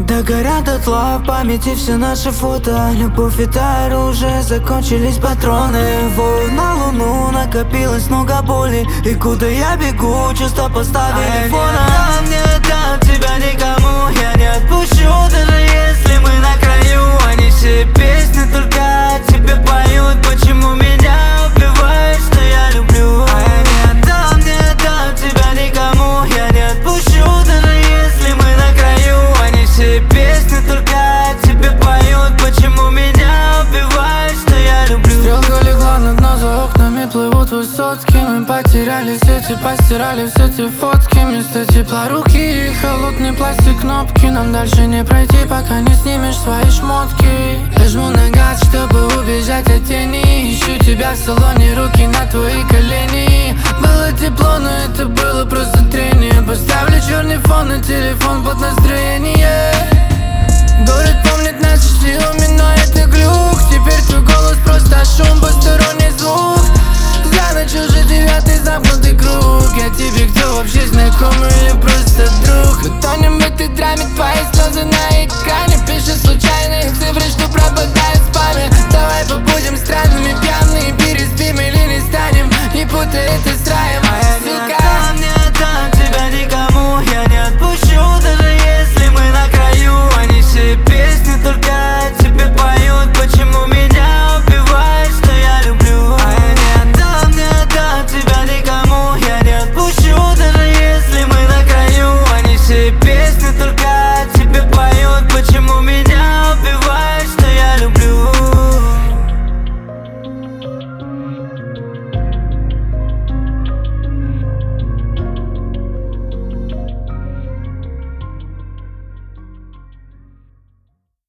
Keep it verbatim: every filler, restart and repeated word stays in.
Догорят дотла в памяти все наши фото. Любовь и тайна, уже закончились патроны. Вою на луну, накопилось много боли. И куда я бегу, чувства поставили фона. А я не отдам тебя никому, я не отпущу, даже если мы на краю. Они все песни только о тебе поют. Почему меня убиваешь, что я люблю? А я не отдам, не отдам тебя никому, я не отпущу, даже если мы на краю. Они все песни только о тебе поют. Почему меня убиваешь, что я люблю? Стрелка легла на дно, за окнами плывут высотки. Мы потеряли сети, постирали все те фотки. Вместо тепла руки и холодный пластик кнопки. Нам дальше не пройти, пока не снимешь свои шмотки. Я жму на газ, чтобы убежать от тени. Ищу тебя в салоне, руки на твои колени. Было тепло, но это было просто трение. Поставлю черный фон на телефон под настроение. Город помнит наши силами, но это глюк. Теперь твой голос просто шум, посторонний звук. За ночь уже девятый замкнутый круг. Я тебе кто вообще, знакомый или просто друг? Мы тонем в этой драме, твои слезы на экране. Пишешь случайные цифры, что пропадают в спаме. Давай побудем странными, пьяные, переспим или не станем. Не путай это с раем.